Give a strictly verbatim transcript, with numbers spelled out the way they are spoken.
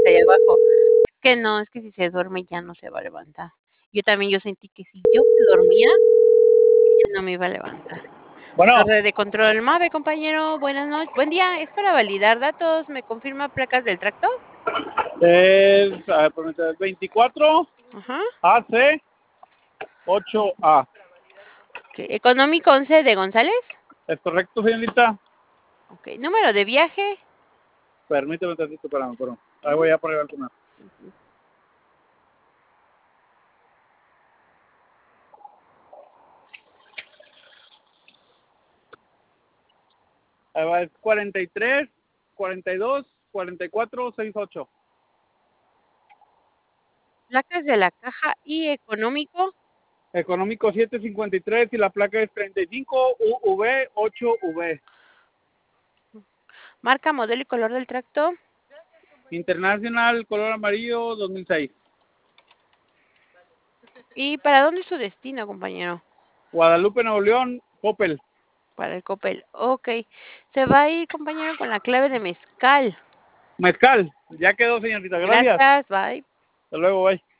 está ahí abajo. Es que no, es que si se duerme ya no se va a levantar. Yo también, yo sentí que si yo me dormía, yo ya no me iba a levantar. Bueno, Torre de control MAVE, compañero, buenas noches. Buen día, es para validar datos. ¿Me confirma placas del tracto? es a ver, permítame, veinticuatro Ajá. A C ocho A. Ok. Económico once de González. ¿Es correcto, señorita? Ok. Número de viaje. Permíteme un tantito, espérame, perdón. Ahí voy a poner el primero. Ujú. Ahí va, es cuarenta y tres, cuarenta y dos, cuarenta y cuatro, sesenta y ocho. Placas de la caja y económico. Económico setecientos cincuenta y tres y la placa es treinta y cinco U V ocho V. Marca, modelo y color del tracto. Internacional, color amarillo, dos mil seis. ¿Y para dónde es su destino, compañero? Guadalupe, Nuevo León, Coppel. Para el Coppel. Ok. Se va a ir, compañero, con la clave de mezcal. Mezcal. Ya quedó, señorita. Gracias. Gracias, bye. Hasta luego, bye.